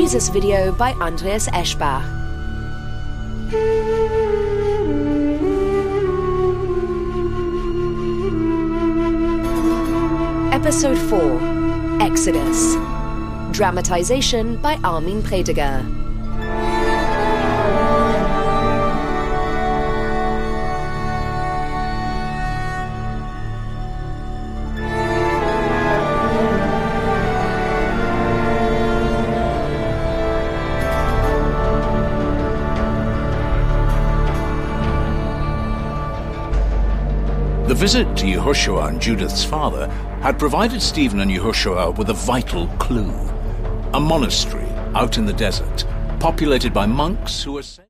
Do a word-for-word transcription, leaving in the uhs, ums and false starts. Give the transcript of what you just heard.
Jesus video by Andreas Eschbach. Episode four, Exodus. Dramatization by Armin Prediger. The visit to Yehoshua and Judith's father had provided Stephen and Yehoshua with a vital clue. A monastery out in the desert, populated by monks who were